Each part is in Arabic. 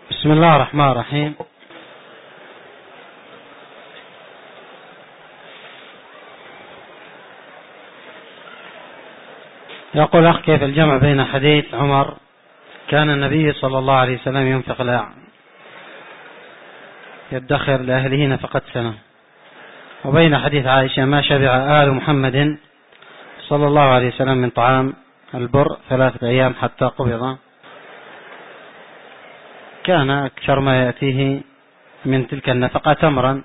بسم الله الرحمن الرحيم. يقول أخ: كيف الجمع بين حديث عمر كان النبي صلى الله عليه وسلم ينفق يدخر لأهله نفقة سنة، وبين حديث عائشة ما شبع آل محمد صلى الله عليه وسلم من طعام البر 3 أيام حتى قبض؟ كان أكثر ما يأتيه من تلك النفقة تمرا،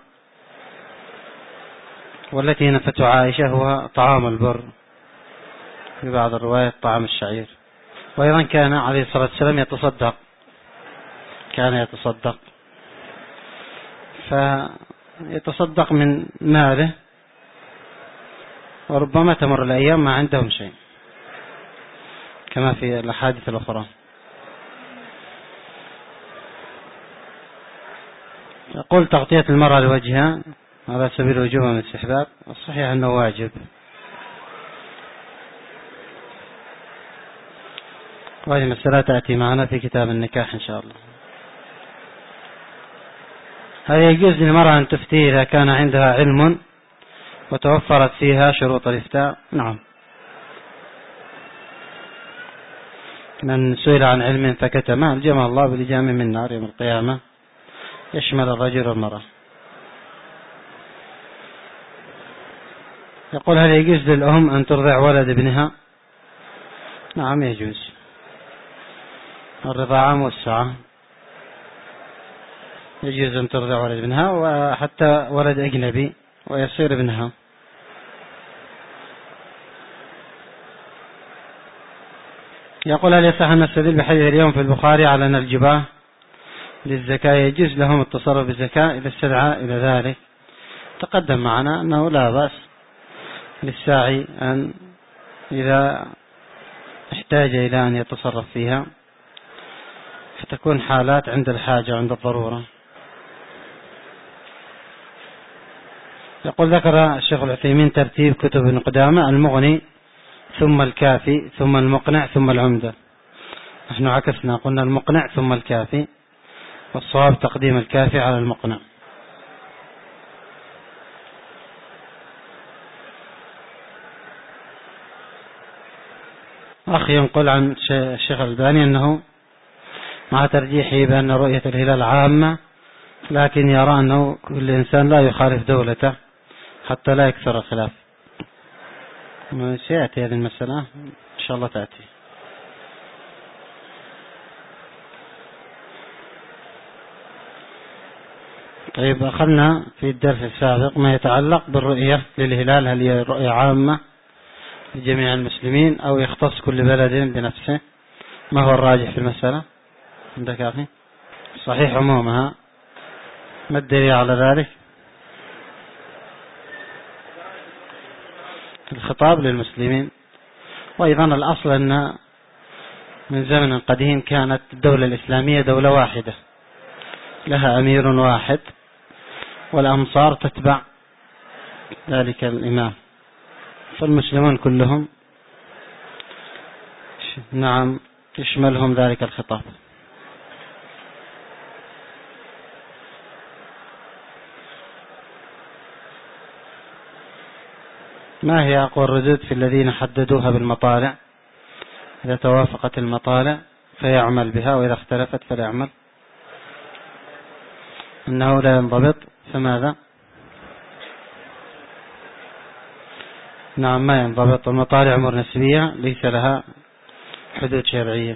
والتي نفته عائشة هو طعام البر، في بعض الروايات طعام الشعير. وأيضا كان عليه الصلاة والسلام يتصدق فيتصدق من ماله، وربما تمر الأيام ما عندهم شيء كما في الأحاديث الأخرى. يقول: تغطية المرأة لوجهها على سبيل الوجوب من الاستحباب؟ الصحيح أنه واجب، وهذه مسألة تأتي معنا في كتاب النكاح إن شاء الله. هل يجوز للمرأة أن تفتي إذا كان عندها علم وتوفرت فيها شروط الإفتاء؟ نعم، من سئل عن علم فكتمه الجمع الله بلجام من نار يوم القيامة، يشمل الرجل والمرأة. يقول: هل يجوز للأم أن ترضع ولد ابنها؟ نعم يجوز، الرضاعة موسعة، يجوز أن ترضع ولد ابنها وحتى ولد أجنبي ويصير ابنها. يقول: هل يصح أن نستدل بحديث اليوم في البخاري على أن الجباه للزكاة يجوز لهم التصرف بالزكاة إذا استدعى إلى ذلك؟ تقدم معنا أنه لا بأس للساعي أن إذا احتاج إلى أن يتصرف فيها، فتكون حالات عند الحاجة وعند الضرورة. يقول: ذكر الشيخ العثيمين ترتيب كتب ابن قدامة: المغني ثم الكافي ثم المقنع ثم العمدة. نحن عكسنا، قلنا المقنع ثم الكافي، والصواب تقديم الكافي على المقنع. أخي ينقل عن الشيخ الألباني أنه مع ترجيحه بأن رؤية الهلال عامة، لكن يرى أنه كل إنسان لا يخالف دولته حتى لا يكثر الخلاف. سيأتي هذه المسألة إن شاء الله تأتي. طيب، أخذنا في الدرس السابق ما يتعلق بالرؤية للهلال، هل هي رؤية عامة لجميع المسلمين أو يختص كل بلد بنفسه؟ ما هو الراجح في المسألة عندك أخي؟ صحيح عمومها. ما الدليل على ذلك؟ الخطاب للمسلمين. وأيضا الأصل أن من زمن قديم كانت الدولة الإسلامية دولة واحدة لها أمير واحد، والأمصار تتبع ذلك الإمام، فالمسلمون كلهم نعم يشملهم ذلك الخطاب. ما هي أقوى الردود في الذين حددوها بالمطالع؟ إذا توافقت المطالع فيعمل بها، وإذا اختلفت فلا يعمل. إنه لا ينضبط، فماذا؟ نعم ما ينضبط، المطالع أمور نسبية ليس لها حدود شرعية،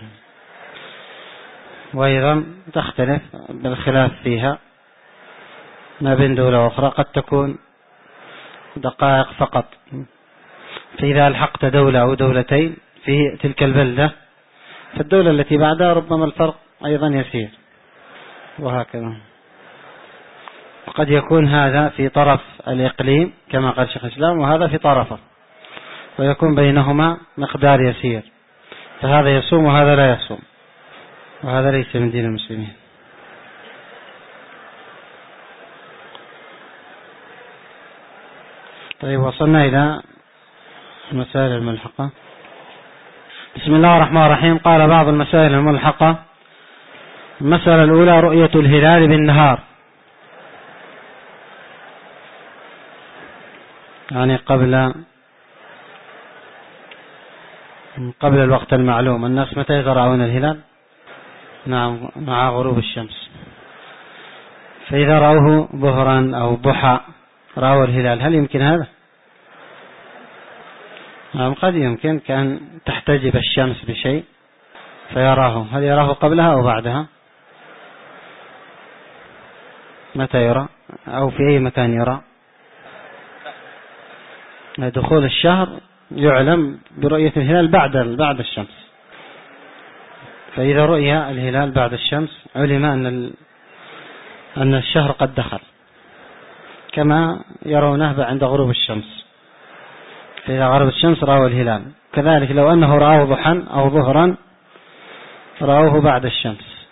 وأيضا تختلف بالخلاف فيها ما بين دولة وأخرى، قد تكون دقائق فقط، فإذا ألحقت دولة أو دولتين في تلك البلدة فالدولة التي بعدها ربما الفرق أيضا يسير، وهكذا. وقد يكون هذا في طرف الإقليم كما قال شيخ الإسلام، وهذا في طرفه، ويكون بينهما مقدار يسير، فهذا يصوم وهذا لا يصوم، وهذا ليس من دين المسلمين. طيب، وصلنا إلى المسائل الملحقة. بسم الله الرحمن الرحيم. قال: بعض المسائل الملحقة المسألة الأولى رؤية الهلال بالنهار، يعني قبل الوقت المعلوم. الناس متى يرون الهلال؟ نعم، مع غروب الشمس. فإذا رأوه ظهرا أو ضحى رأوا الهلال، هل يمكن هذا؟ نعم، قد يمكن، كأن تحتجب الشمس بشيء فيراه. هل يراه قبلها أو بعدها؟ متى يرى أو في أي مكان يرى؟ دخول الشهر يعلم برؤية الهلال بعد الشمس. فإذا رؤي الهلال بعد الشمس علم أن الشهر قد دخل، كما يرونه عند غروب الشمس. فإذا غربت الشمس رأوا الهلال. كذلك لو أنه رأوه ضحى أو ظهرا رأوه بعد الشمس.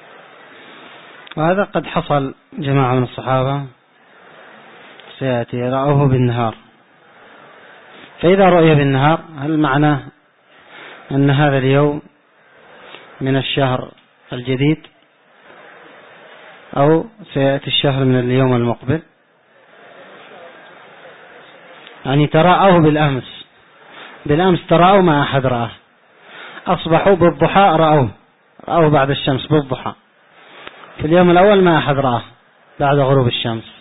وهذا قد حصل جماعة من الصحابة سيأتي رأوه بالنهار. فإذا رؤي بالنهار هل معناه أن هذا اليوم من الشهر الجديد أو سيأتي الشهر من اليوم المقبل؟ يعني تراءوه بالأمس تراءوا ما أحد رآه، أصبحوا بالضحى رأوه بعد الشمس بالضحى. في اليوم الأول ما أحد رآه بعد غروب الشمس.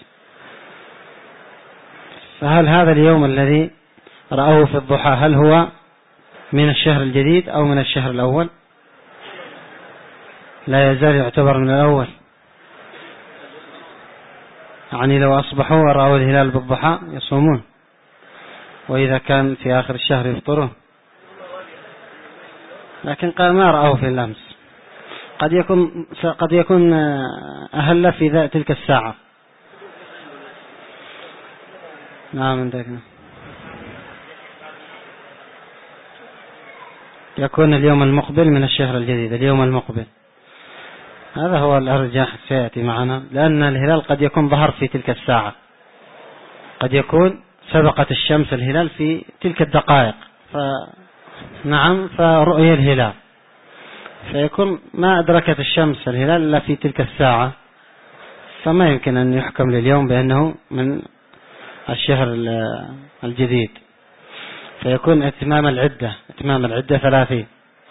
فهل هذا اليوم الذي رأوه في الضحى هل هو من الشهر الجديد أو من الشهر الأول؟ لا يزال يعتبر من الأول. يعني لو أصبحوا ورأوا الهلال بالضحى يصومون، وإذا كان في آخر الشهر يفطرون. لكن قال ما رأوه في الأمس، قد يكون أهل في تلك الساعة. نعم، عندنا يكون اليوم المقبل من الشهر الجديد، اليوم المقبل. هذا هو الأرجح سيأتي معنا، لأن الهلال قد يكون ظهر في تلك الساعة، قد يكون سبقت الشمس الهلال في تلك الدقائق. نعم، فرؤية الهلال فيكون ما أدركت الشمس الهلال إلا في تلك الساعة، فما يمكن أن يحكم لليوم بأنه من الشهر الجديد. فيكون اتمام العدة 30.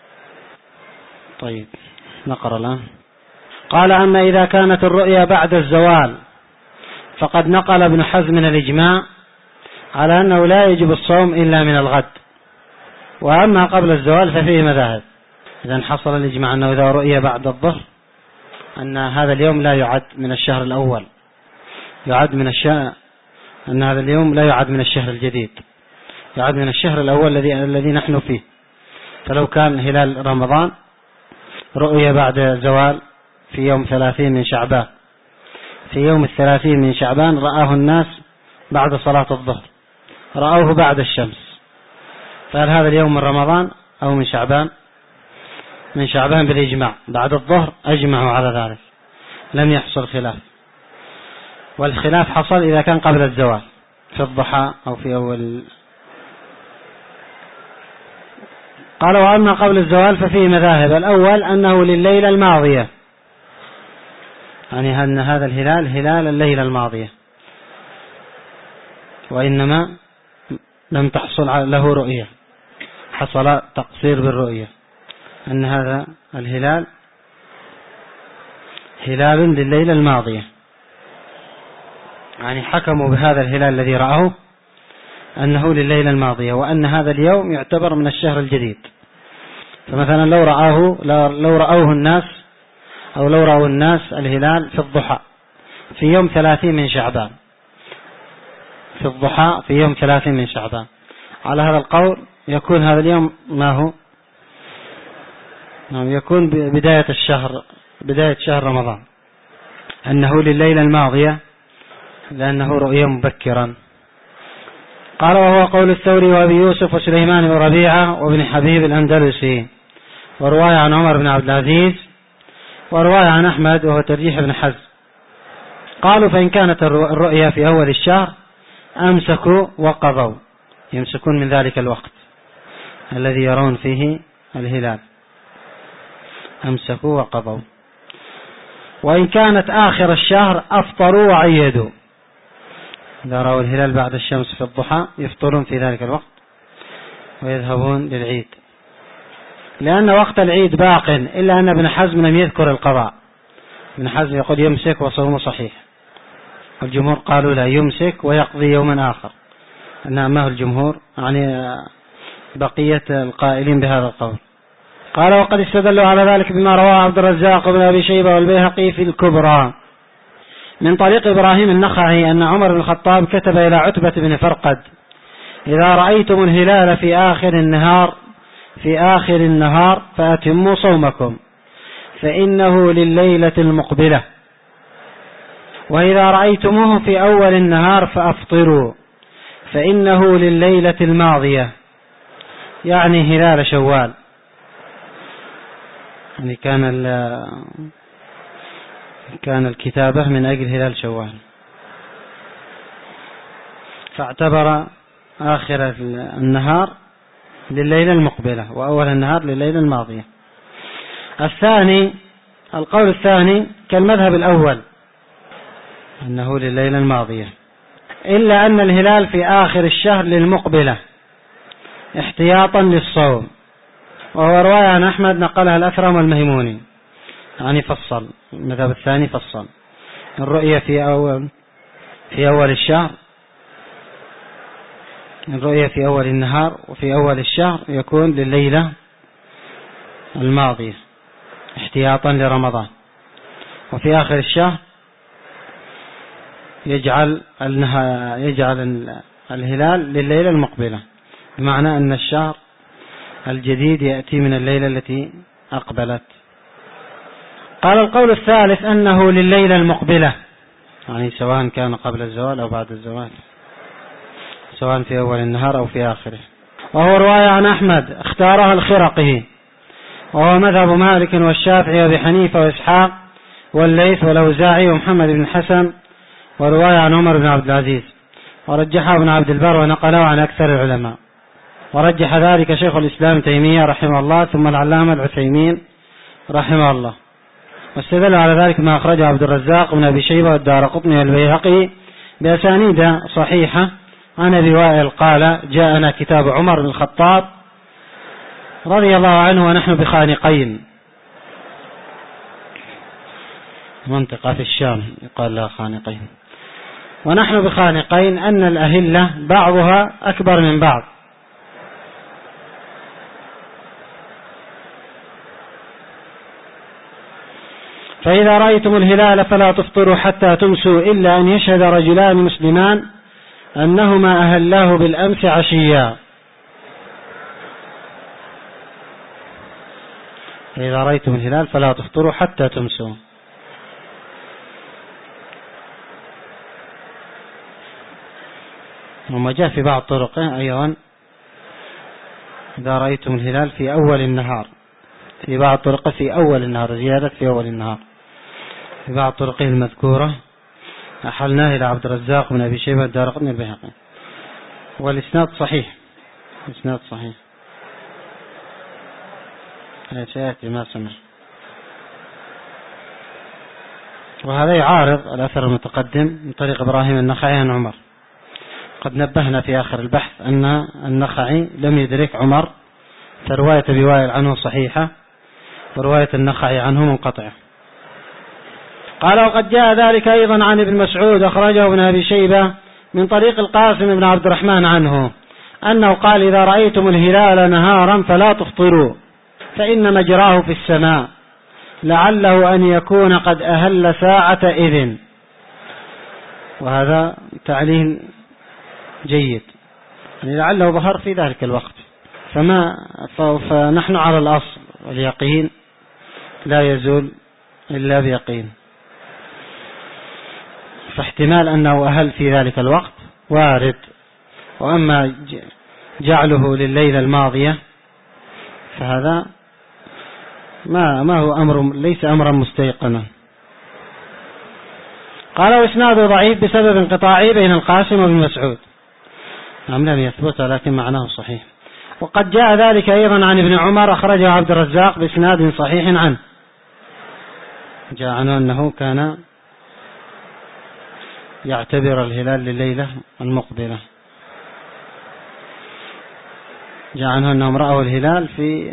طيب نقرأ الآن. قال: أما إذا كانت الرؤيا بعد الزوال فقد نقل ابن حزم من الإجماع على أنه لا يجب الصوم إلا من الغد، وأما قبل الزوال ففيه مذاهب. إذا حصل الإجماع أنه إذا رؤيا بعد الظهر أن هذا اليوم لا يعد من الشهر الأول، أن هذا اليوم لا يعد من الشهر الجديد، يعد من الشهر الأول الذي نحن فيه. فلو كان هلال رمضان رؤيا بعد زوال في يوم 30 من شعبان، في يوم 30 من شعبان رآه الناس بعد صلاة الظهر، رأوه بعد الشمس، فهل هذا اليوم من رمضان أو من شعبان؟ من شعبان بالإجماع. بعد الظهر أجمعوا على ذلك، لم يحصل خلاف. والخلاف حصل إذا كان قبل الزوال في الضحى أو في أول. قال: وأما قبل الزوال ففيه مذاهب. الأول أنه لليلة الماضية، يعني أن هذا الهلال هلال الليلة الماضية، وإنما لم تحصل له رؤية، حصل تقصير بالرؤية، أن هذا الهلال هلال لليلة الماضية. يعني حكموا بهذا الهلال الذي رأوه أنه لليلة الماضية، وأن هذا اليوم يعتبر من الشهر الجديد. فمثلا لو رأوه الناس، أو لو رأوا الناس الهلال في الضحى في يوم 30 من شعبان، في الضحى في يوم 30 من شعبان، على هذا القول يكون هذا اليوم ما هو؟ يكون بداية شهر رمضان، أنه لليلة الماضية لأنه رؤيا مبكرا. قال: وهو قول الثوري وأبي يوسف وسليمان بن ربيعة وابن حبيب الأندلسي، ورواية عن عمر بن عبد العزيز، ورواية عن أحمد وهو ترجيح ابن حزم. قالوا: فإن كانت الرؤيا في أول الشهر أمسكوا وقضوا، يمسكون من ذلك الوقت الذي يرون فيه الهلال، أمسكوا وقضوا. وإن كانت آخر الشهر أفطروا وعيدوا. إذا رأوا الهلال بعد الشمس في الضحى يفطرون في ذلك الوقت ويذهبون للعيد، لأن وقت العيد باق، إلا أن ابن حزم لم يذكر القضاء. ابن حزم يقول يمسك وصومه صحيح، والجمهور قالوا لا، يمسك ويقضي يوما آخر. أنما الجمهور يعني بقية القائلين بهذا القول. قال وقد استدلوا على ذلك بما رواه عبد الرزاق بن أبي شيبة والبيهقي في الكبرى من طريق إبراهيم النخعي أن عمر بن الخطاب كتب إلى عتبة بن فرقد: إذا رأيتم الهلال في آخر النهار فأتموا صومكم فإنه لليلة المقبلة، وإذا رأيتموه في أول النهار فأفطروا فإنه لليلة الماضية، يعني هلال شوال. يعني كان الكتابة من أجل هلال شوال، فاعتبر آخر النهار لليلة المقبلة وأول النهار لليلة الماضية. القول الثاني كالمذهب الأول أنه لليلة الماضية، إلا أن الهلال في آخر الشهر للمقبلة احتياطا للصوم، وهو رواية عن أحمد نقلها الأثرم والميموني، يعني فصل. المذهب الثاني فصل الرؤية في أول الشهر، الرؤية في أول النهار وفي أول الشهر يكون لليلة الماضية احتياطا لرمضان، وفي آخر الشهر يجعل الهلال لليلة المقبلة، بمعنى أن الشهر الجديد يأتي من الليلة التي أقبلت. قال القول الثالث أنه لليلة المقبلة، يعني سواء كان قبل الزوال أو بعد الزوال، سواء في أول النهار أو في آخره، وهو رواية عن أحمد اختارها الخرقي، وهو مذهب مالك والشافعي وابي حنيفة وإسحاق والليث والأوزاعي ومحمد بن الحسن، ورواية عن عمر بن عبد العزيز، ورجحه ابن عبد البر ونقله عن أكثر العلماء، ورجح ذلك شيخ الإسلام تيمية رحمه الله ثم العلامة العثيمين رحمه الله. واستدل على ذلك ما أخرجه عبد الرزاق بن أبي شيبة والدارقطني والبيهقي بأسانيد صحيحة عن أبي وائل قال: جاءنا كتاب عمر بن الخطاب رضي الله عنه ونحن بخانقين، منطقة في الشام يقال لها خانقين، ونحن بخانقين أن الأهلة بعضها أكبر من بعض، فإذا رأيتم الهلال فلا تفطروا حتى تمسوا إلا أن يشهد رجلان مسلمان أنهما أهلاه بالأمس عشيا. إذا رأيتم الهلال فلا تفطروا حتى تمسوا. وما جاء في بعض طرقه أيضا إذا رأيتم الهلال في أول النهار، في بعض طرقه في أول النهار، زيادة في أول النهار. في بعض طرقه المذكورة أحلناه إلى عبد الرزاق بن أبي شيبة الدارقطني البيهقي، والإسناد صحيح، إسناد صحيح، سيأتي ما سمع. وهذا يعارض الأثر المتقدم من طريق إبراهيم النخعي عن عمر. قد نبهنا في آخر البحث أن النخعي لم يدرك عمر، فرواية أبي وائل عنه صحيحة ورواية النخعي عنه منقطعة. قال: وقد جاء ذلك أيضا عن ابن مسعود أخرجه ابن أبي شيبة من طريق القاسم بن عبد الرحمن عنه أنه قال: إذا رأيتم الهلال نهارا فلا تفطروا فإن مجراه في السماء، لعله أن يكون قد أهل ساعة إذن. وهذا تعليل جيد، يعني لعله ظهر في ذلك الوقت، فنحن على الأصل واليقين لا يزول إلا بيقين، فاحتمال أنه أهل في ذلك الوقت وارد. وأما جعله لليلة الماضية فهذا ما هو أمر، ليس أمرا مستيقنا. قال: وإسناده ضعيف بسبب انقطاعه بين القاسم وابن مسعود، لم يثبت لكن معناه صحيح. وقد جاء ذلك أيضا عن ابن عمر أخرجه عبد الرزاق بإسناد صحيح عنه. جاء عنه أنه كان يعتبر الهلال لليلة المقبلة. جاء عنه أنهم رأوا الهلال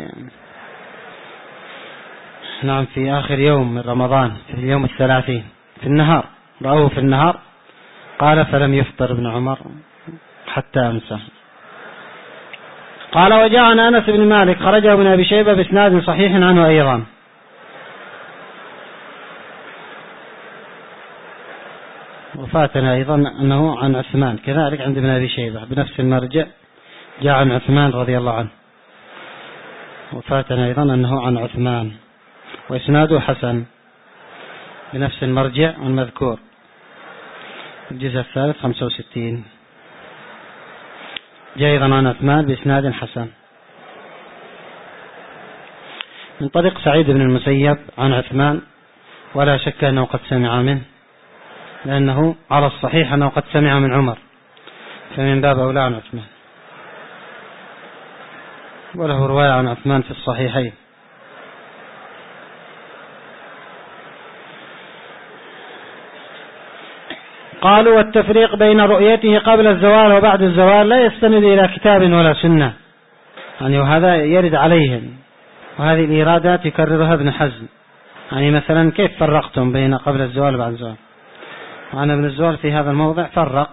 في آخر يوم من رمضان، في اليوم 30 في النهار، رأوه في النهار. قال فلم يفطر ابن عمر حتى أمسى. قال وجاء عن أنس بن مالك خرجه ابن أبي شيبة بإسناد صحيح عنه أيضا. وفاتنا أيضا أنه عن عثمان كذلك عند ابن أبي شيبة بنفس المرجع، جاء عن عثمان رضي الله عنه. وفاتنا أيضا أنه عن عثمان، وإسناده حسن بنفس المرجع المذكور الجزء الثالث 65. جاء أيضا عن عثمان بإسناد حسن من طريق سعيد بن المسيب عن عثمان، ولا شك أنه قد سمع منه، لأنه على الصحيح أنه قد سمع من عمر، فمن باب أولى عن عثمان. وله رواية عن عثمان في الصحيحين. قالوا والتفريق بين رؤيته قبل الزوال وبعد الزوال لا يستند إلى كتاب ولا سنة، يعني وهذا يرد عليهم، وهذه الإيرادات يكررها ابن حزم. يعني مثلا كيف فرقتم بين قبل الزوال وبعد الزوال؟ وأنا ابن الزوال في هذا الموضع فرق،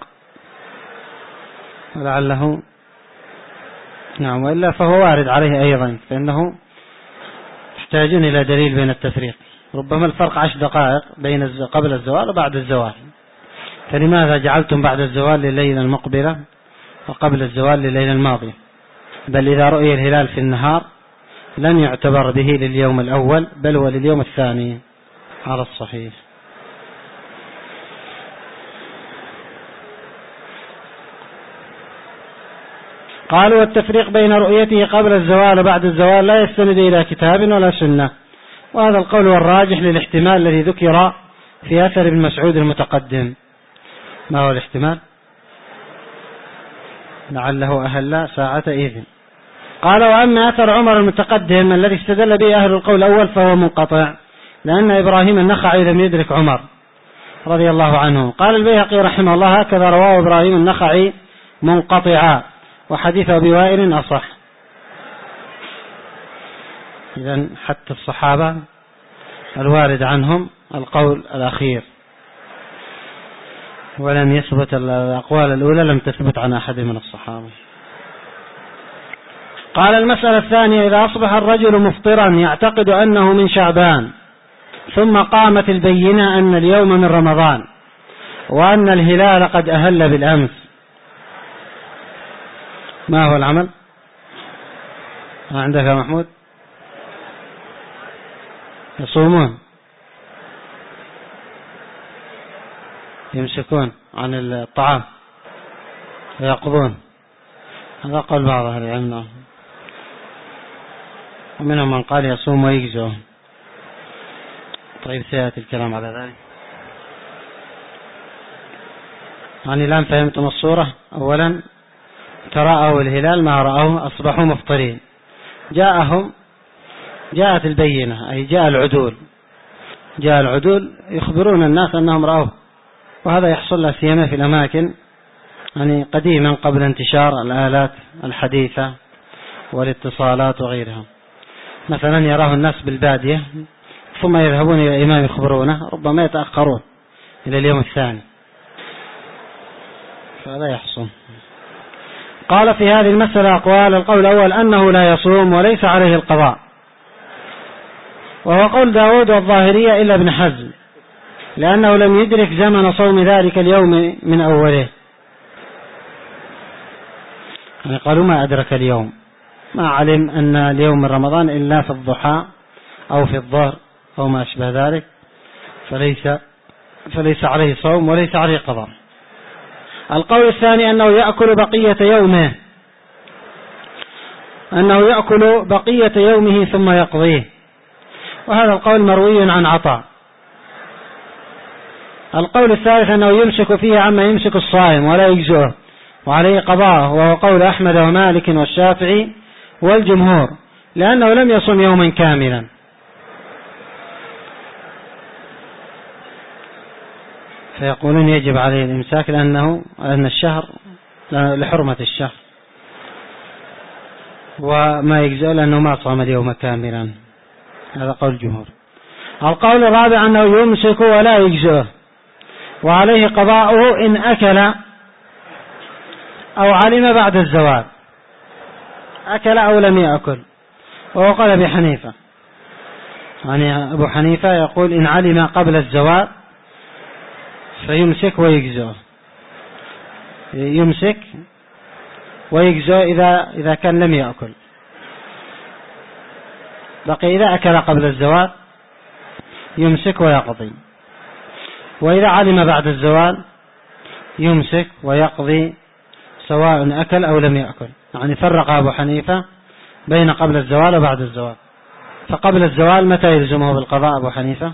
ولعله نعم، وإلا فهو وارد عليه أيضا، فإنه يحتاجون إلى دليل بين التفريق. ربما الفرق 10 دقائق بين قبل الزوال وبعد الزوال، فلماذا جعلتم بعد الزوال لليلة المقبلة وقبل الزوال لليلة الماضية؟ بل إذا رؤي الهلال في النهار لن يعتبر به لليوم الأول، بل هو لليوم الثاني على الصحيح. قالوا والتفريق بين رؤيته قبل الزوال وبعد الزوال لا يستند إلى كتاب ولا سنة، وهذا القول هو الراجح للاحتمال الذي ذكر في أثر ابن مسعود المتقدم. ما هو الاحتمال؟ لعله أهل ساعة إذن. قال وأما أثر عمر المتقدم الذي استدل به أهل القول الأول فهو منقطع، لأن إبراهيم النخعي لم يدرك عمر رضي الله عنه. قال البيهقي رحمه الله هكذا رواه إبراهيم النخعي منقطعا، وحديث أبي وائل أصح. إذن حتى الصحابة الوارد عنهم القول الأخير، ولم يثبت الأقوال الأولى لم تثبت عن أحد من الصحابة. قال المسألة الثانية إذا أصبح الرجل مفطرا يعتقد أنه من شعبان، ثم قامت البينة أن اليوم من رمضان، وأن الهلال قد أهل بالأمس، ما هو العمل؟ ما عندك يا محمود؟ يصومون، يمسكون عن الطعام ويقضون، هذا قول بعض أهل العلم، ومنهم من قال يصوم ويجزئ. طيب سيأتي الكلام على ذلك. يعني الآن فهمتم الصورة. أولا تراءوا الهلال ما رأوه أصبحوا مفطرين، جاءت البينة، أي جاء العدول يخبرون الناس أنهم رأوه، وهذا يحصل لا سيما في الأماكن يعني قديما قبل انتشار الآلات الحديثة والاتصالات وغيرها. مثلا يراه الناس بالبادية ثم يذهبون إلى الإمام يخبرونه، ربما يتأخرون إلى اليوم الثاني، فهذا يحصل. قال في هذه المسألة أقوال. القول الأول أنه لا يصوم وليس عليه القضاء، وهو قول داود والظاهرية إلا ابن حزم، لأنه لم يدرك زمن صوم ذلك اليوم من أوله. يعني قالوا ما أدرك اليوم، ما علم أن اليوم من رمضان إلا في الضحى أو في الظهر أو ما أشبه ذلك، فليس عليه صوم وليس عليه قضاء. القول الثاني أنه يأكل بقية يومه ثم يقضيه، وهذا القول مروي عن عطاء. القول الثالث أنه يمسك فيه عما يمسك الصائم ولا يجزئه وعليه قضاء، وهو قول أحمد ومالك والشافعي والجمهور، لأنه لم يصم يوما كاملا. فيقولون يجب عليه الإمساك لأن الشهر لحرمة الشهر، وما يجزئ لأنه ما صام اليوم كاملا. هذا قول الجمهور. القول الرابع أنه يمسك ولا يجزئه، وعليه قضاؤه إن أكل أو علم بعد الزوال، أكل أو لم يأكل. وهو قال أبي حنيفة، يعني أبو حنيفة يقول إن علم قبل الزوال فيمسك ويجزئه، يمسك ويجزئه إذا كان لم يأكل. بقي إذا أكل قبل الزوال يمسك ويقضي، وإذا علم بعد الزوال يمسك ويقضي سواء أكل أو لم يأكل. يعني فرق أبو حنيفة بين قبل الزوال وبعد الزوال. فقبل الزوال متى يلزمه بالقضاء أبو حنيفة؟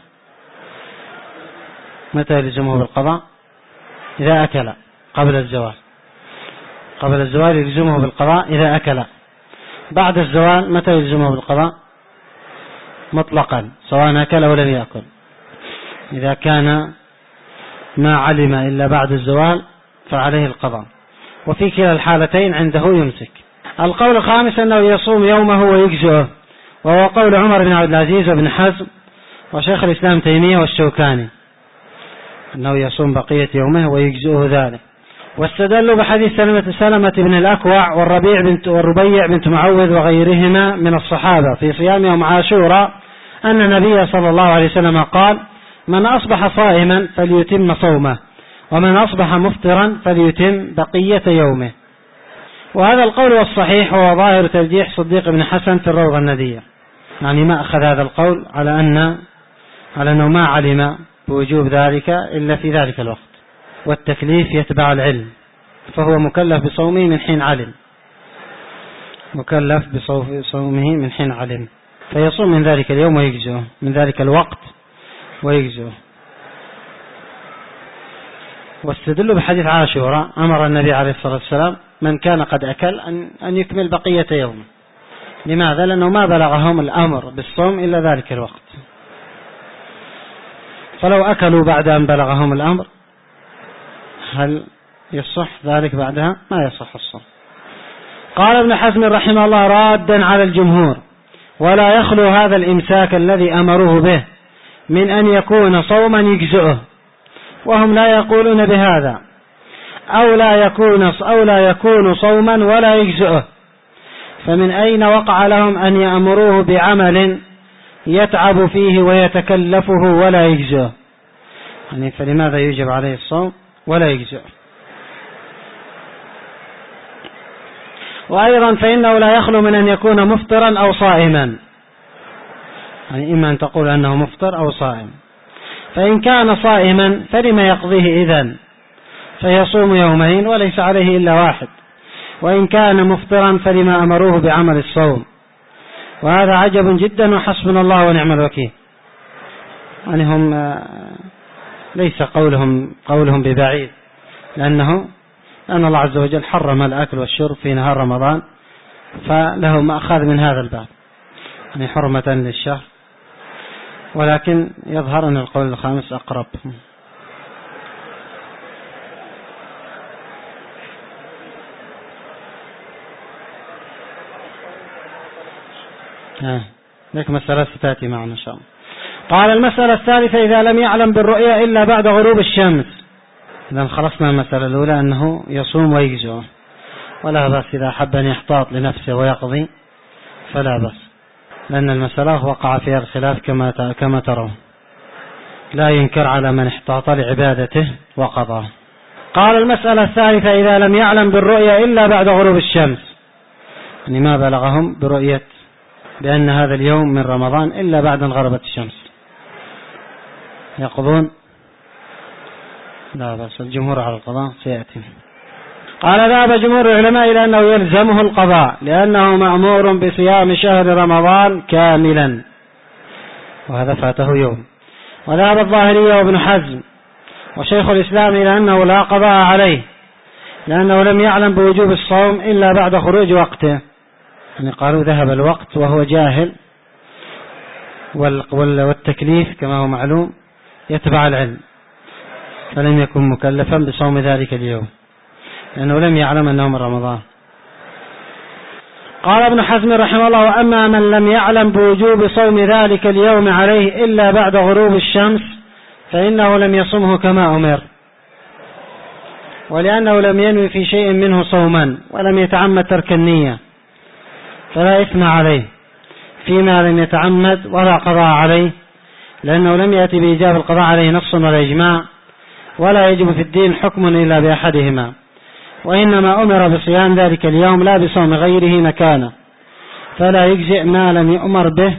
متى يلزمه بالقضاء؟ إذا أكل قبل الزوال. قبل الزوال يلزمه بالقضاء إذا أكل. بعد الزوال متى يلزمه بالقضاء؟ مطلقا سواء أكل أو لم يأكل. إذا كان ما علم إلا بعد الزوال فعليه القضاء، وفي كلا الحالتين عنده يمسك. القول الخامس أنه يصوم يومه ويجزئه، وهو قول عمر بن عبد العزيز وابن حزم وشيخ الإسلام تيمية والشوكاني، أنه يصوم بقية يومه ويجزئه ذلك. واستدلوا بحديث سلمة بن الأكوع والربيع بنت معوذ وغيرهما من الصحابة في صيام يوم عاشوراء أن النبي صلى الله عليه وسلم قال: من أصبح صائما فليتم صومه، ومن أصبح مفطرا فليتم بقية يومه. وهذا القول والصحيح هو ظاهر ترجيح صديق بن حسن في الروضة الندية، يعني ما أخذ هذا القول على أنه ما علم بوجوب ذلك إلا في ذلك الوقت، والتكليف يتبع العلم، فهو مكلف بصومه من حين علم، مكلف بصومه من حين علم، فيصوم من ذلك اليوم ويجزئه، من ذلك الوقت ويجزئه. واستدلوا بحديث عاشوراء أمر النبي عليه الصلاة والسلام من كان قد أكل أن يكمل بقية يومه. لماذا؟ لأنه ما بلغهم الأمر بالصوم إلا ذلك الوقت، فلو أكلوا بعد أن بلغهم الأمر هل يصح ذلك بعدها؟ ما يصح الصوم. قال ابن حزم رحمه الله رادا على الجمهور: ولا يخلو هذا الإمساك الذي أمروه به من أن يكون صوما يجزئه، وهم لا يقولون بهذا، أو لا يكون صوما ولا يجزئه، فمن أين وقع لهم أن يأمروه بعمل يتعب فيه ويتكلفه ولا يجزئه؟ يعني فلماذا يجب عليه الصوم ولا يجزئه؟ وأيضا فإنه لا يخلو من أن يكون مفطرا أو صائما، يعني إما أن تقول أنه مفطر أو صائم، فإن كان صائما فلما يقضيه إذن؟ فيصوم يومين وليس عليه إلا واحد. وإن كان مفطرا فلما أمروه بعمل الصوم؟ وهذا عجب جدا، وحسبنا الله ونعم الوكيل. يعني هم ليس قولهم ببعيد، لأن الله عز وجل حرم الأكل والشرب في نهار رمضان، فله مأخذ من هذا الباب، يعني حرمة للشهر، ولكن يظهر أن القول الخامس أقرب. لك مسألة ستأتي معنا إن شاء الله. قال: المسألة الثالثة: إذا لم يعلم بالرؤيا إلا بعد غروب الشمس. إذا خلصنا المسألة الأولى أنه يصوم ويجزئه، ولا بأس إذا حب أن يحتاط لنفسه ويقضي فلا بأس، لأن المسألة وقع فيها الخلاف كما ترون، لا ينكر على من احتاط لعبادته وقضاه. قال: المسألة الثالثة: إذا لم يعلم بالرؤيا إلا بعد غروب الشمس، يعني ما بلغهم برؤية بأن هذا اليوم من رمضان إلا بعد أن غربت الشمس، يقضون؟ لا بأس، الجمهور على القضاء سيأتي. قال: ذهب جمهور العلماء إلى أنه يلزمه القضاء، لأنه مأمور بصيام شهر رمضان كاملا، وهذا فاته يوم. وذهب الظاهرية وابن حزم وشيخ الإسلام إلى أنه لا قضاء عليه، لأنه لم يعلم بوجوب الصوم إلا بعد خروج وقته. يعني قالوا ذهب الوقت وهو جاهل، والتكليف كما هو معلوم يتبع العلم، فلم يكن مكلفا بصوم ذلك اليوم لأنه لم يعلم أنه من رمضان. قال ابن حزم رحمه الله: وأما من لم يعلم بوجوب صوم ذلك اليوم عليه إلا بعد غروب الشمس فإنه لم يصمه كما أمر، ولأنه لم ينوي في شيء منه صوما ولم يتعمد ترك النية فلا إثم عليه فيما لم يتعمد ولا قضاء عليه، لأنه لم يأتي بإيجاب القضاء عليه نص ولا إجماع، ولا يجب في الدين حكم إلا بأحدهما، وإنما أمر بصيام ذلك اليوم لا بصوم غيره مكانه، فلا يجزئ ما لم يؤمر به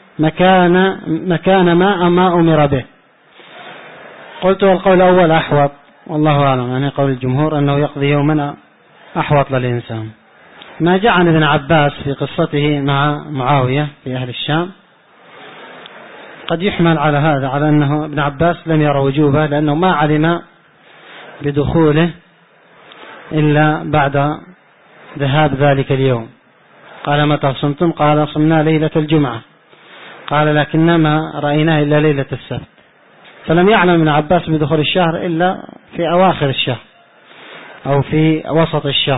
مكان ما أمر به. قلت والقول الأول أحوط والله أعلم، يعني قول الجمهور أنه يقضي يوما أحوط للإنسان. ما جاء عن ابن عباس في قصته مع معاوية في أهل الشام قد يحمل على هذا، على أنه ابن عباس لم يرى وجوبه لأنه ما علم بدخوله إلا بعد ذهاب ذلك اليوم. قال: متى صمتم؟ قال: صمنا ليلة الجمعة. قال: لكنما رأيناه إلا ليلة السبت. فلم يعلم ابن عباس بدخول الشهر إلا في أواخر الشهر أو في وسط الشهر.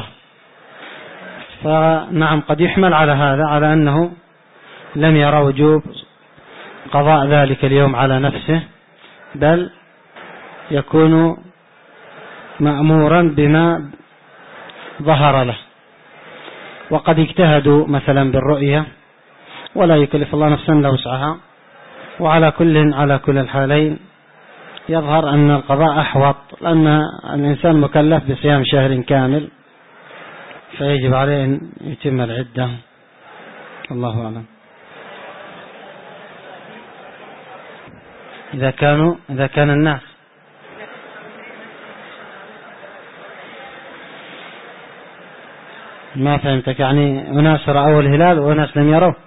فنعم قد يحمل على هذا على أنه لم يرى وجوب قضاء ذلك اليوم على نفسه، بل يكون مأمورا بما ظهر له. وقد اجتهدوا مثلا بالرؤية ولا يكلف الله نفسا إلا وسعها، وعلى كل الحالين يظهر أن القضاء أحوط، لأن الإنسان مكلف بصيام شهر كامل فيجب عليه أن يتم العدة. الله أعلم. إذا كان الناس ما فهمتك، يعني أناس رأوا الهلال وناس لم يروه؟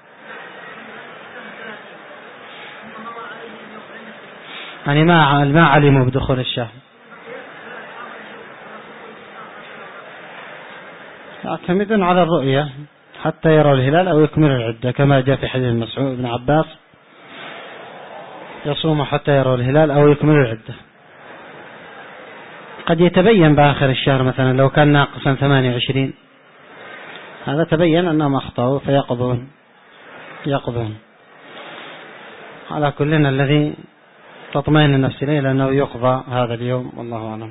يعني ما علموا بدخول الشهر. يعتمدون على الرؤية حتى يروا الهلال أو يكملوا العدة، كما جاء في حديث مسعود بن عباس: يصوم حتى يروا الهلال أو يكملوا العدة. قد يتبين بآخر الشهر مثلا لو كان ناقصا 28، هذا تبين أنهم أخطأوا فيقضون. على كلنا الذي تطمئن النفس إليه لأنه يقضى هذا اليوم، والله أعلم.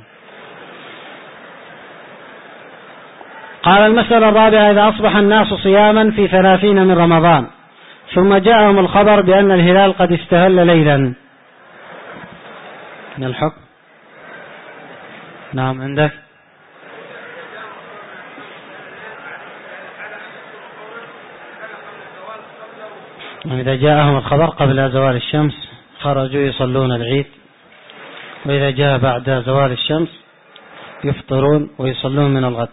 قال: المسألة الرابعة: إذا أصبح الناس صياما في 30 من رمضان ثم جاءهم الخبر بأن الهلال قد استهل ليلا، من الحكم؟ نعم عندك. إذا جاءهم الخبر قبل زوال الشمس خرجوا يصلون العيد، وإذا جاء بعد زوال الشمس يفطرون ويصلون من الغد.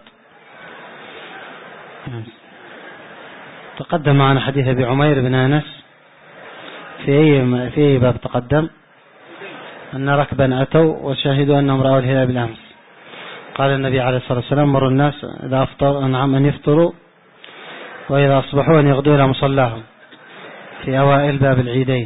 تقدم معنا حديث أبي عمير بن أنس في أي باب تقدم؟ أن ركبا أتوا وشاهدوا أنهم رأوا الهلال بالأمس. قال النبي عليه الصلاة والسلام: مروا الناس إذا أفطروا أن يفطروا، وإذا أصبحوا أن يغدوا إلى مصلاهم، في أوائل باب العيدين.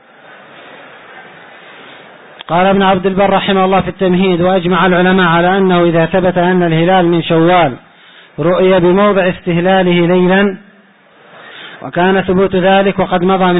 قال ابن عبد البر رحمه الله في التمهيد: وأجمع العلماء على أنه إذا ثبت أن الهلال من شوال رؤي بموضع استهلاله ليلا، وكان ثبوت ذلك وقد مضى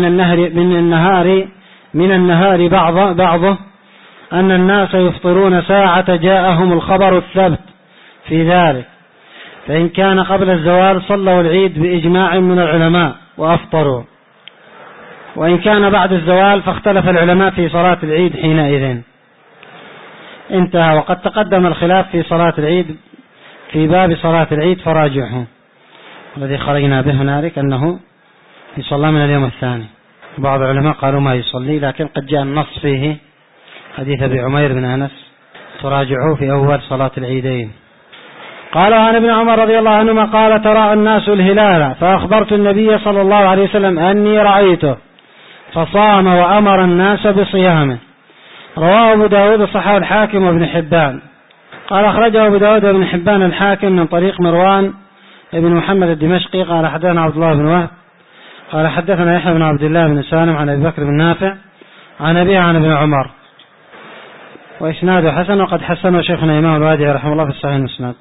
من النهار بعضه، أن الناس يفطرون ساعة جاءهم الخبر الثبت في ذلك، فإن كان قبل الزوال صلوا العيد بإجماع من العلماء وأفطروا، وإن كان بعد الزوال فاختلف العلماء في صلاة العيد حينئذ. انتهى. وقد تقدم الخلاف في صلاة العيد في باب صلاة العيد فراجعه. الذي خرجنا به هنالك أنه يصلى من اليوم الثاني. بعض العلماء قالوا ما يصلي، لكن قد جاء النص فيه حديث أبي عمير بن أنس تراجعه في أول صلاة العيدين. قال عن ابن عمر رضي الله عنهما قال: ترى الناس الهلال فأخبرت النبي صلى الله عليه وسلم أني رأيته فصام وأمر الناس بصيامه. رواه أبو داود صححه الحاكم وابن حبان. قال: أخرجه أبو داود وابن حبان الحاكم من طريق مروان ابن محمد الدمشقي قال: حدثنا عبد الله بن وهب قال: حدثنا يحيى بن عبد الله بن سالم عن أبي بكر بن نافع عن أبيه عن ابن عمر. وإسناده حسن، وقد حسنه شيخنا إمام الوادعي رحمه الله في الصحيح المسند.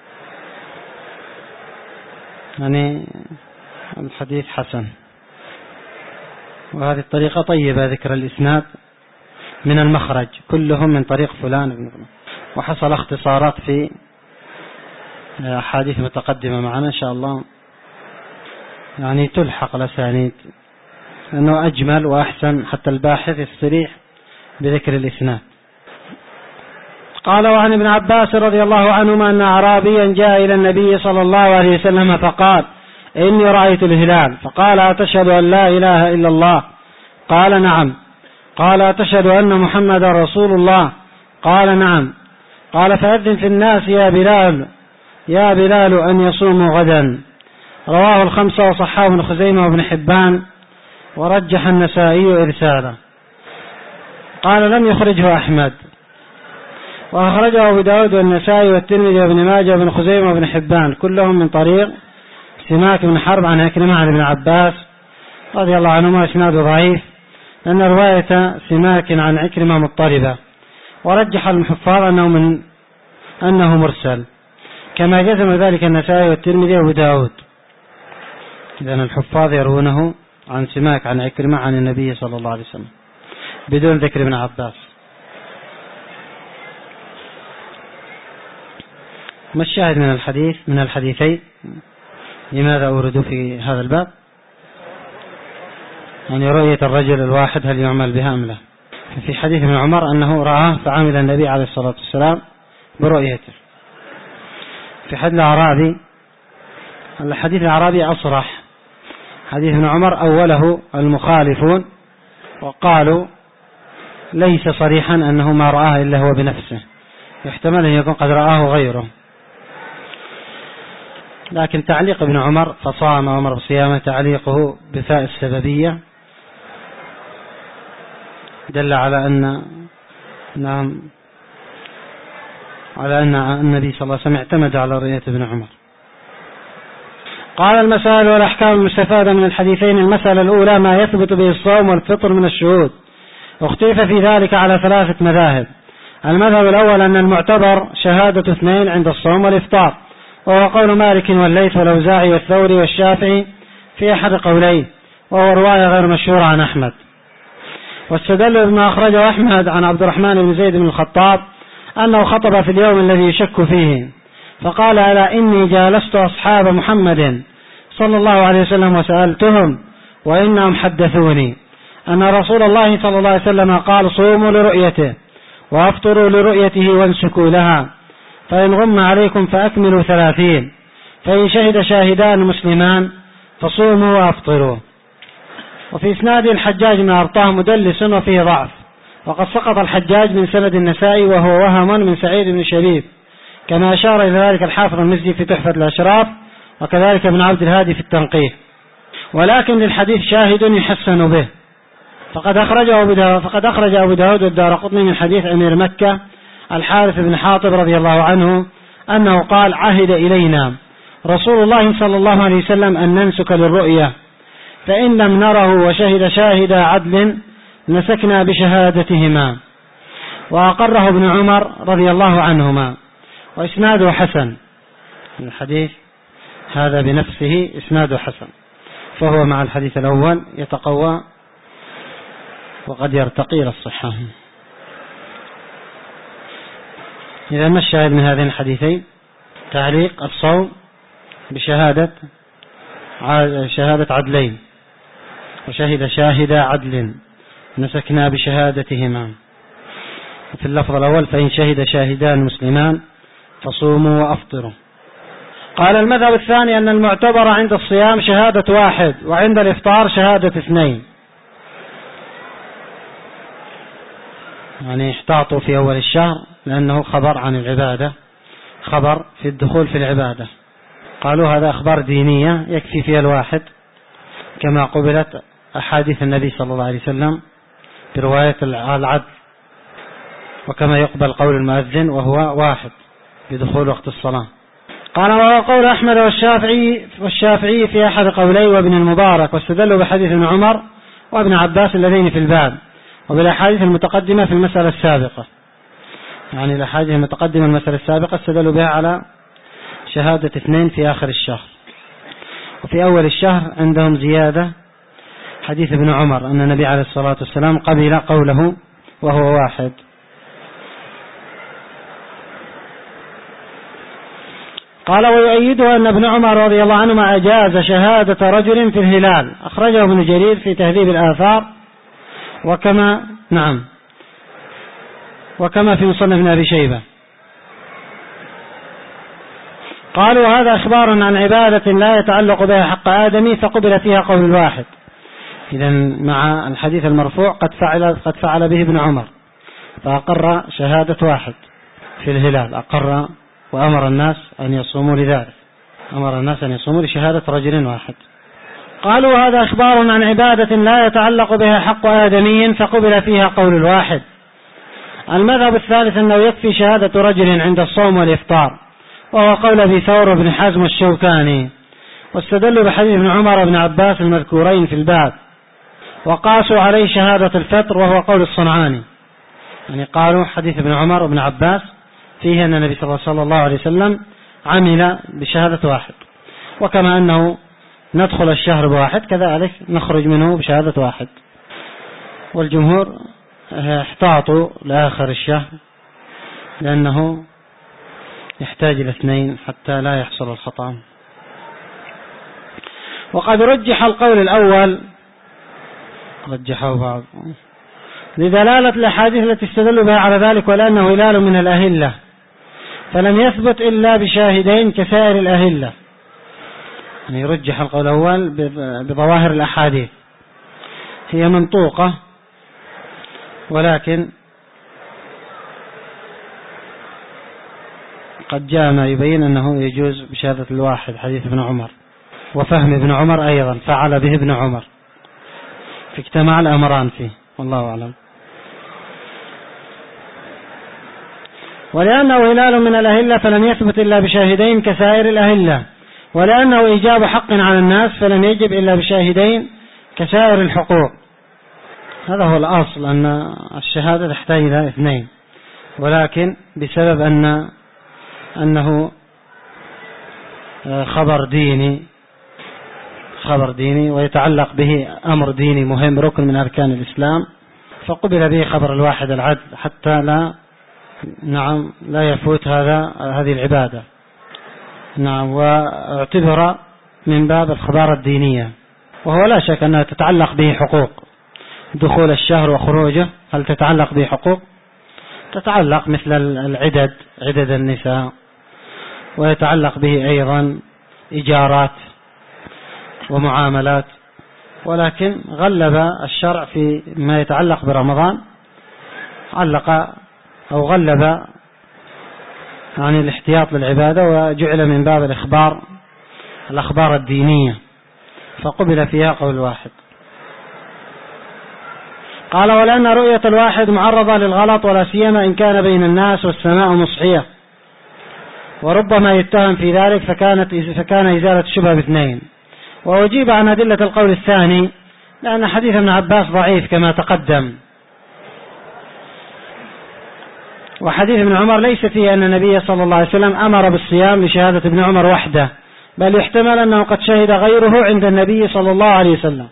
يعني الحديث حسن، وهذه الطريقة طيبة ذكر الإسناد من المخرج كلهم من طريق فلان بن فلان، وحصل اختصارات في أحاديث متقدمة معنا إن شاء الله، يعني تلحق الأسانيد أنه أجمل وأحسن حتى الباحث يستريح بذكر الإسناد. قال: وعن ابن عباس رضي الله عنهما أن أعرابيا جاء إلى النبي صلى الله عليه وسلم فقال: إني رأيت الهلال. فقال: أتشهد أن لا إله إلا الله؟ قال: نعم. قال: أتشهد أن محمد رسول الله؟ قال: نعم. قال: فأذن في الناس يا بلال أن يصوموا غدا. رواه الخمسة وصححه ابن خزيمة وابن حبان، ورجح النسائي إرساله. قال: لم يخرجه أحمد، وأخرجه أبو داود والنسائي والترمذي وابن ماجه وابن خزيمة وابن حبان، كلهم من طريق سماك بن حرب عن عكرمة عن ابن عباس رضي الله عنهما. إسناده ضعيف لأن رواية سماك عن عكرمة مضطربة، ورجح الحفاظ أنه مرسل، كما جزم ذلك النسائي والترمذي وابو داود. إذن الحفاظ يرونه عن سماك عن عكرمة عن النبي صلى الله عليه وسلم بدون ذكر ابن عباس. ما الشاهد من الحديثين؟ لماذا أوردوا في هذا الباب؟ يعني رؤية الرجل الواحد هل يعمل بها أم لا؟ في حديث ابن عمر أنه رآه فعمل النبي عليه الصلاة والسلام برؤيته. في حديث الأعرابي، الحديث الأعرابي أصرح. حديث ابن عمر أوله المخالفون وقالوا ليس صريحا أنه ما رآه إلا هو بنفسه، يحتمل أن يكون قد رآه غيره. لكن تعليق ابن عمر فصام وأمر بصيامه، تعليقه بفاء السببية دل على أن النبي صلى الله عليه وسلم اعتمد على رؤية ابن عمر. قال: المسائل والأحكام المستفادة من الحديثين. المسألة الأولى: ما يثبت به الصوم والفطر من الشهود، واختلف في ذلك على 3 مذاهب. المذهب الأول أن المعتبر شهادة 2 عند الصوم والإفطار، وهو قول مالك والليث والأوزاعي والثوري والشافعي في أحد قولين، وهو رواية غير مشهورة عن أحمد. واستدل بما أخرجه أحمد عن عبد الرحمن بن زيد بن الخطاب أنه خطب في اليوم الذي يشك فيه فقال: ألا إني جالست أصحاب محمد صلى الله عليه وسلم وسألتهم وإنهم حدثوني أن رسول الله صلى الله عليه وسلم قال: صوموا لرؤيته وأفطروا لرؤيته وامسكوا لها، فإن غم عليكم فأكملوا 30، فإن شهد شاهدان مسلمان فصوموا وأفطروا. وفي إسناد الحجاج بن أرطاه مدلس وفيه ضعف، وقد سقط الحجاج من سند النسائي وهو وهم من سعيد بن شبيب، كما أشار إلى ذلك الحافظ المزي في تحفة الأشراف، وكذلك ابن عبد الهادي في التنقيح. ولكن للحديث شاهد يحسن به، فقد أخرج أبو داود والدارقطني من حديث أمير مكة الحارث بن حاطب رضي الله عنه أنه قال: عهد إلينا رسول الله صلى الله عليه وسلم أن ننسك للرؤية، فإن لم نره وشهد شاهد عدل نسكنا بشهادتهما. وأقره ابن عمر رضي الله عنهما، وإسناده حسن. الحديث هذا بنفسه إسناده حسن، فهو مع الحديث الأول يتقوى وقد يرتقي إلى الصحة. إذا ما الشاهد من هذين الحديثين؟ تعليق الصوم بشهادة عدلين، وشهد شاهد عدل نسكنا بشهادتهما. في اللفظ الأول: فإن شهد شاهدان مسلمان فصوموا وأفطروا. قال: المذهب الثاني أن المعتبر عند الصيام شهادة 1، وعند الإفطار شهادة 2. يعني احتاطوا في أول الشهر لأنه خبر عن العبادة، خبر في الدخول في العبادة. قالوا هذا أخبار دينية يكفي فيها 1، كما قبلت أحاديث النبي صلى الله عليه وسلم برواية العدل، وكما يقبل قول المؤذن وهو 1 بدخول وقت الصلاة. قال: وهو قول أحمد والشافعي في أحد قولي وابن المبارك، واستدلوا بحديث ابن عمر وابن عباس اللذين في الباب، وبالأحاديث المتقدمة في المسألة السابقة. يعني الأحاديث المتقدمة المسألة السابقة استدلوا بها على شهادة 2 في آخر الشهر. وفي أول الشهر عندهم زيادة حديث ابن عمر أن النبي عليه الصلاة والسلام قبل قوله وهو واحد. قال ويؤيده أن ابن عمر رضي الله عنهما أجاز شهادة رجل في الهلال، أخرجه ابن جرير في تهذيب الآثار وكما في مصنف ابن أبي شيبة. قالوا هذا إخبار عن عبادة لا يتعلق بها حق آدمي فقبل فيها قول الواحد. إذن مع الحديث المرفوع قد فعل به ابن عمر فأقر شهادة واحد في الهلال، أقر وأمر الناس أن يصوموا لذلك، أمر الناس أن يصوموا لشهادة رجل واحد. قالوا هذا إخبار عن عبادة لا يتعلق بها حق آدمي فقبل فيها قول الواحد. المذهب الثالث أنه يكفي شهادة رجل عند الصوم والإفطار، وهو قول أبي ثور بن حزم الشوكاني، واستدلوا بحديث ابن عمر وابن عباس المذكورين في الباب، وقاسوا عليه شهادة الفطر وهو قول الصنعاني. يعني قالوا حديث ابن عمر وابن عباس فيه أن النبي صلى الله عليه وسلم عمل بشهادة واحد، وكما أنه ندخل الشهر بواحد كذلك نخرج منه بشهادة واحد. والجمهور احتاطوا لآخر الشهر لأنه يحتاج إلى 2 حتى لا يحصل الخطأ. وقد رجح القول الأول، رجحه بعض لدلالة الأحاديث التي استدلوا بها على ذلك، ولأنه هلال من الأهلة فلم يثبت إلا بشاهدين كسائر الأهلة. يعني يرجح القول الأول بظواهر الأحاديث، هي منطوقة ولكن قد جاء ما يبين أنه يجوز بشهادة الواحد، حديث ابن عمر وفهم ابن عمر أيضا فعل به ابن عمر فاجتمع الأمران فيه، والله أعلم. ولأنه هلال من الأهلة فلم يثبت إلا بشاهدين كسائر الأهلة، ولأنه إيجاب حق على الناس فلم يجب إلا بشاهدين كسائر الحقوق. هذا هو الأصل، أن الشهادة تحتاج إلى 2، ولكن بسبب أنه خبر ديني ويتعلق به أمر ديني مهم ركن من أركان الإسلام فقبل به خبر الواحد العدل حتى لا يفوت هذه العبادة. واعتبر من باب الخبار الدينية، وهو لا شك أنها تتعلق به حقوق. دخول الشهر وخروجه هل تتعلق به حقوق؟ تتعلق مثل عدد النساء، ويتعلق به أيضا إيجارات ومعاملات، ولكن غلب الشرع في ما يتعلق برمضان، غلب عن الاحتياط للعبادة وجعل من باب الأخبار الدينية فقبل فيها قول واحد. قال ولأن رؤية الواحد معرضة للغلط ولا سيما إن كان بين الناس والسماء مصحية، وربما يتهم في ذلك فكان إزالة الشبهة ب2. وأجيب عن أدلة القول الثاني لأن حديث ابن عباس ضعيف كما تقدم، وحديث ابن عمر ليس فيه أن النبي صلى الله عليه وسلم أمر بالصيام لشهادة ابن عمر وحده، بل يحتمل أنه قد شهد غيره عند النبي صلى الله عليه وسلم.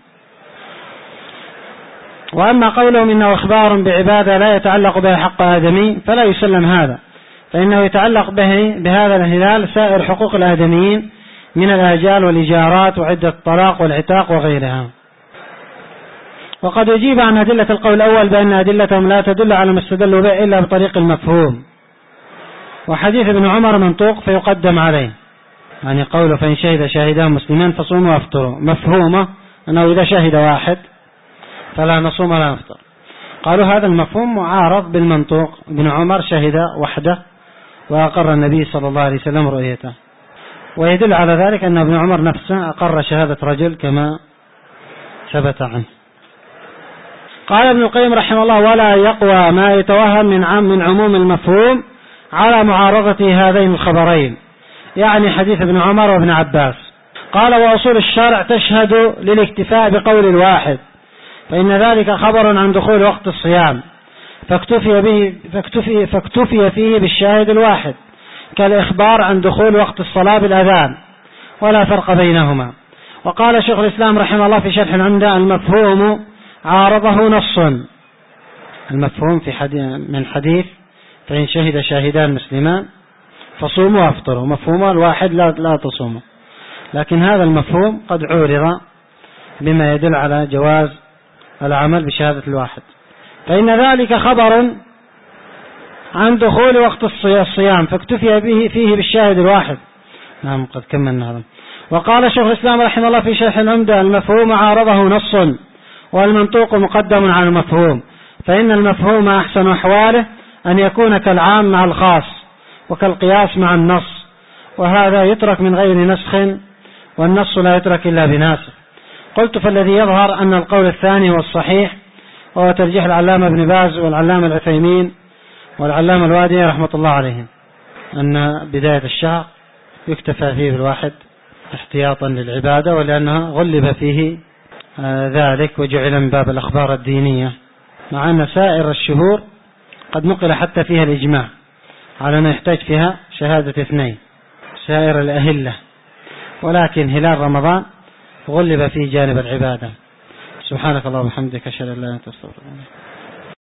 وأما قولهم إنه إخبار بعبادة لا يتعلق بها حق آدمي فلا يسلم هذا، فإنه يتعلق بهذا الهلال سائر حقوق الآدميين من الآجال والإيجارات وعدة الطلاق والعتاق وغيرها. وقد أجيب عن أدلة القول الأول بأن أدلتهم لا تدل على ما استدلوا به إلا بطريق المفهوم، وحديث ابن عمر منطوق فيقدم عليه، يعني قوله فإن شهد شاهدان مسلمان فصوموا وافطروا، مفهومه أنه إذا شهد واحد فلا نصوم ولا نفطر. قالوا هذا المفهوم معارض بالمنطوق، ابن عمر شهد وحده وأقر النبي صلى الله عليه وسلم رؤيته، ويدل على ذلك أن ابن عمر نفسه أقر شهادة رجل كما ثبت عنه. قال ابن القيم رحمه الله ولا يقوى ما يتوهم من عموم المفهوم على معارضة هذين الخبرين، يعني حديث ابن عمر وابن عباس. قال وأصول الشرع تشهد للاكتفاء بقول الواحد، فإن ذلك خبر عن دخول وقت الصيام، فاكتفي فيه بالشاهد الواحد كالإخبار عن دخول وقت الصلاة بالأذان، ولا فرق بينهما. وقال شيخ الإسلام رحمه الله في شرح العمدة: المفهوم عارضه نص. المفهوم من حديث فإن شهد شاهدان مسلمان فصوموا وافطروا، مفهومه الواحد لا تصوموا، لكن هذا المفهوم قد عورض بما يدل على جواز العمل بشهادة الواحد، فإن ذلك خبر عن دخول وقت الصيام فاكتفي به فيه بالشاهد الواحد. نعم قد كملنا هذا. وقال شيخ الإسلام رحمه الله في شرح العمدة: المفهوم عارضه نص والمنطوق مقدم على المفهوم، فإن المفهوم أحسن أحواله أن يكون كالعام مع الخاص وكالقياس مع النص، وهذا يترك من غير نسخ، والنص لا يترك إلا بناسخ. قلت: فالذي يظهر أن القول الثاني هو الصحيح، وهو ترجيح العلامة ابن باز والعلامة العثيمين والعلامة الوادي رحمة الله عليهم، أن بداية الشهر يكتفى فيه بالواحد احتياطا للعبادة، ولأنها غلب فيه ذلك وجعل من باب الأخبار الدينية، مع أن سائر الشهور قد نقل حتى فيها الإجماع على أن يحتاج فيها شهادة اثنين سائر الأهلة، ولكن هلال رمضان غلب فيه جانب العبادة. سبحانك اللهم وبحمدك، أشهد أن لا إله إلا أنت، أستغفرك.